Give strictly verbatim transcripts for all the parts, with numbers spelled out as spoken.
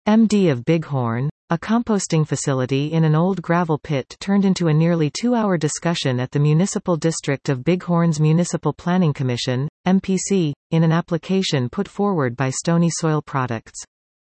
M D of Bighorn, a composting facility in an old gravel pit turned into a nearly two-hour discussion at the Municipal District of Bighorn's Municipal Planning Commission, M P C, in an application put forward by Stony Soil Products.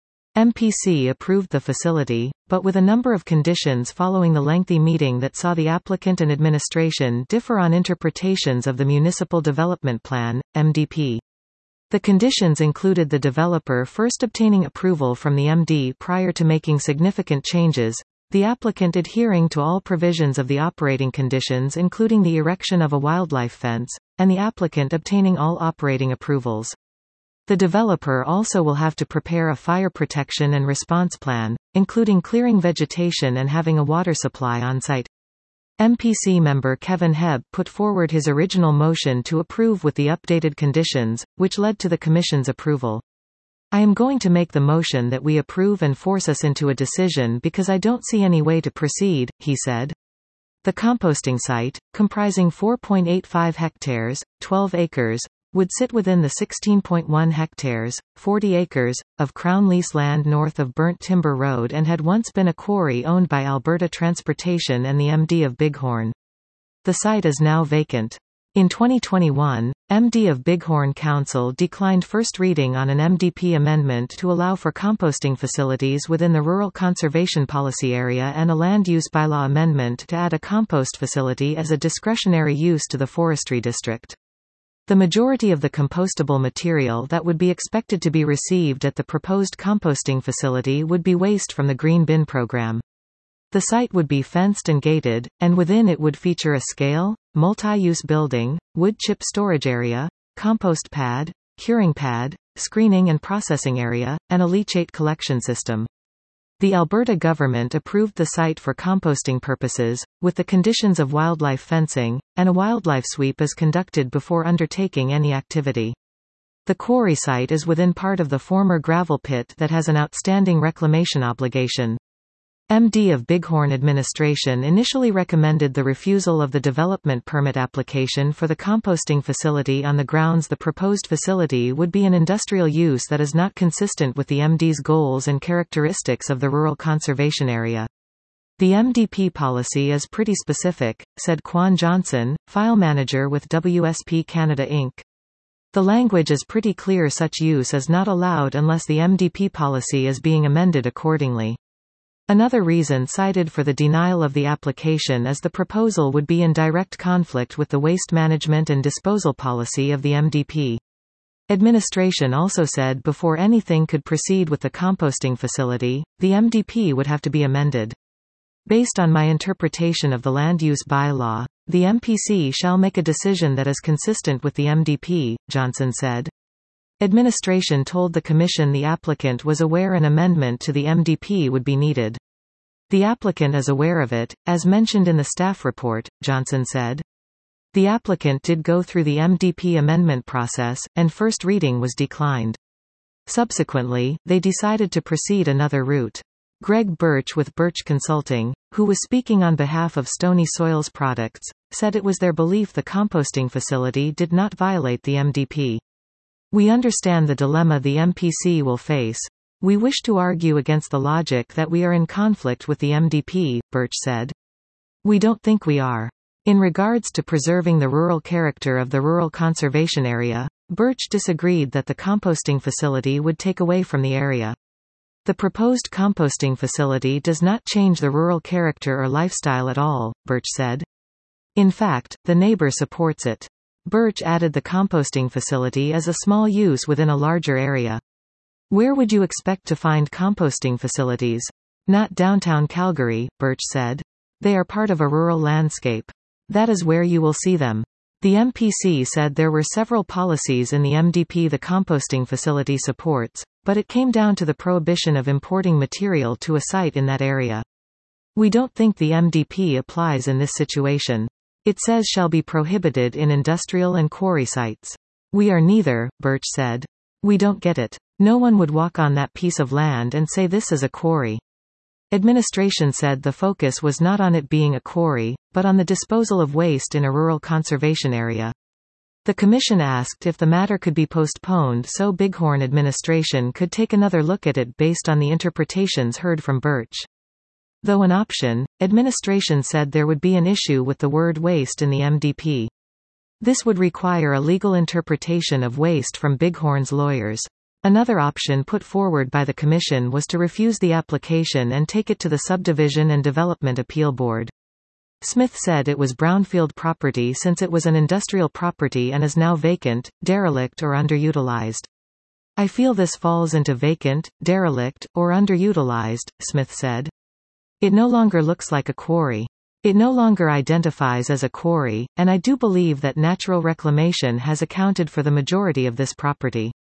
M P C approved the facility, but with a number of conditions following the lengthy meeting that saw the applicant and administration differ on interpretations of the Municipal Development Plan, M D P. The conditions included the developer first obtaining approval from the M D prior to making significant changes, the applicant adhering to all provisions of the operating conditions including the erection of a wildlife fence, and the applicant obtaining all operating approvals. The developer also will have to prepare a fire protection and response plan, including clearing vegetation and having a water supply on site. M P C member Kevin Hebb put forward his original motion to approve with the updated conditions, which led to the Commission's approval. I am going to make the motion that we approve and force us into a decision because I don't see any way to proceed, he said. The composting site, comprising four point eight five hectares, twelve acres, would sit within the sixteen point one hectares, forty acres, of Crown lease land north of Burnt Timber Road and had once been a quarry owned by Alberta Transportation and the M D of Bighorn. The site is now vacant. In twenty twenty-one, M D of Bighorn Council declined first reading on an M D P amendment to allow for composting facilities within the Rural Conservation Policy Area and a land use bylaw amendment to add a compost facility as a discretionary use to the Forestry District. The majority of the compostable material that would be expected to be received at the proposed composting facility would be waste from the Green Bin program. The site would be fenced and gated, and within it would feature a scale, multi-use building, wood chip storage area, compost pad, curing pad, screening and processing area, and a leachate collection system. The Alberta government approved the site for composting purposes, with the conditions of wildlife fencing, and a wildlife sweep is conducted before undertaking any activity. The quarry site is within part of the former gravel pit that has an outstanding reclamation obligation. M D of Bighorn administration initially recommended the refusal of the development permit application for the composting facility on the grounds the proposed facility would be an industrial use that is not consistent with the M D's goals and characteristics of the rural conservation area. The M D P policy is pretty specific, said Quan Johnson, file manager with W S P Canada Incorporated. The language is pretty clear: such use is not allowed unless the M D P policy is being amended accordingly. Another reason cited for the denial of the application is the proposal would be in direct conflict with the waste management and disposal policy of the M D P. Administration also said before anything could proceed with the composting facility, the M D P would have to be amended. Based on my interpretation of the land use bylaw, the M P C shall make a decision that is consistent with the M D P, Johnson said. Administration told the Commission the applicant was aware an amendment to the M D P would be needed. The applicant is aware of it, as mentioned in the staff report, Johnson said. The applicant did go through the M D P amendment process, and first reading was declined. Subsequently, they decided to proceed another route. Greg Birch with Birch Consulting, who was speaking on behalf of Stony Soils Products, said it was their belief the composting facility did not violate the M D P. We understand the dilemma the M P C will face. We wish to argue against the logic that we are in conflict with the M D P, Birch said. We don't think we are. In regards to preserving the rural character of the rural conservation area, Birch disagreed that the composting facility would take away from the area. The proposed composting facility does not change the rural character or lifestyle at all, Birch said. In fact, the neighbor supports it. Birch added the composting facility as a small use within a larger area. Where would you expect to find composting facilities? Not downtown Calgary, Birch said. They are part of a rural landscape. That is where you will see them. The M P C said there were several policies in the M D P the composting facility supports, but it came down to the prohibition of importing material to a site in that area. We don't think the M D P applies in this situation. It says shall be prohibited in industrial and quarry sites. We are neither, Birch said. We don't get it. No one would walk on that piece of land and say this is a quarry. Administration said the focus was not on it being a quarry, but on the disposal of waste in a rural conservation area. The Commission asked if the matter could be postponed so Bighorn administration could take another look at it based on the interpretations heard from Birch. Though an option, administration said there would be an issue with the word waste in the M D P. This would require a legal interpretation of waste from Bighorn's lawyers. Another option put forward by the Commission was to refuse the application and take it to the Subdivision and Development Appeal Board. Smith said it was brownfield property since it was an industrial property and is now vacant, derelict or underutilized. I feel this falls into vacant, derelict, or underutilized, Smith said. It no longer looks like a quarry. It no longer identifies as a quarry, and I do believe that natural reclamation has accounted for the majority of this property.